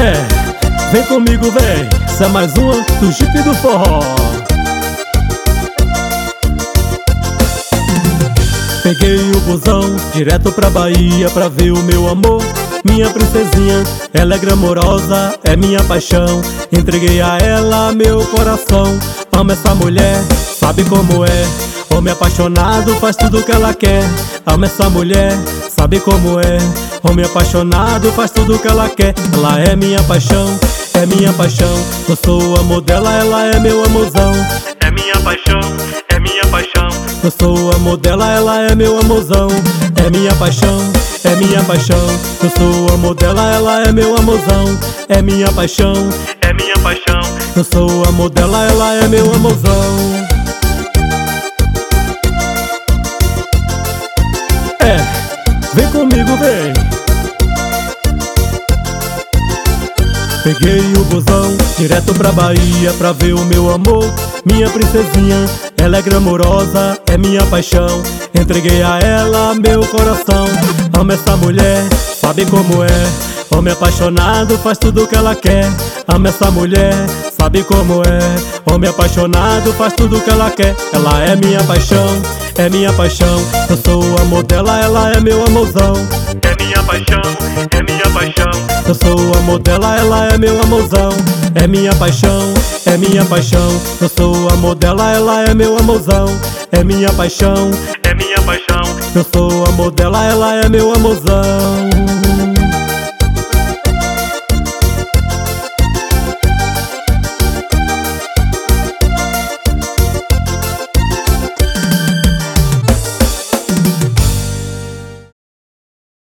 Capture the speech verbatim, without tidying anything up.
É, vem comigo, vem. Essa é mais uma do Jeep do Forró. Peguei o busão direto pra Bahia pra ver o meu amor. Minha princesinha, ela é glamourosa, é minha paixão. Entreguei a ela meu coração. Amo essa mulher, sabe como é. Homem apaixonado faz tudo que ela quer. Amo essa mulher, sabe como é. Homem apaixonado faz tudo que ela quer. Ela é minha paixão, é minha paixão. Eu sou o amor dela, ela é meu amorzão. É minha paixão, é minha paixão. Eu sou o amor dela, ela é meu amorzão. É minha paixão, é minha paixão. Eu sou o amor dela, ela é meu amorzão. É minha paixão, é minha paixão. Eu sou o amor dela, ela é meu amorzão. É, vem comigo, vem. Peguei o busão direto pra Bahia pra ver o meu amor. Minha princesinha, ela é glamourosa, é minha paixão. Entreguei a ela meu coração. Amo essa mulher, sabe como é. Homem apaixonado faz tudo que ela quer. Amo essa mulher, sabe como é. Homem apaixonado faz tudo que ela quer. Ela é minha paixão, é minha paixão. Eu sou o amor dela, ela é meu amorzão. É minha paixão, é minha paixão. Eu sou o amor dela, ela é meu amorzão. É minha paixão, é minha paixão. Eu sou o amor dela, ela é meu amorzão. É minha paixão, é minha paixão. Eu sou o amor dela, ela é meu amorzão.